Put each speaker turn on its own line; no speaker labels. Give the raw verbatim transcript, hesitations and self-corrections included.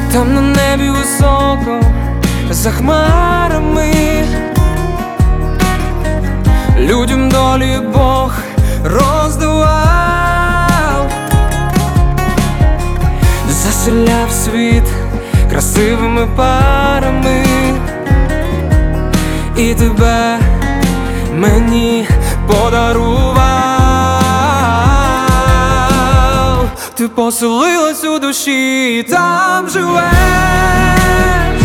Там на небі високо, за хмарами, людям долі Бог роздавав, заселяв світ красивими парами, і тебе мені подарував. Ти поселилась у душі, там живеш,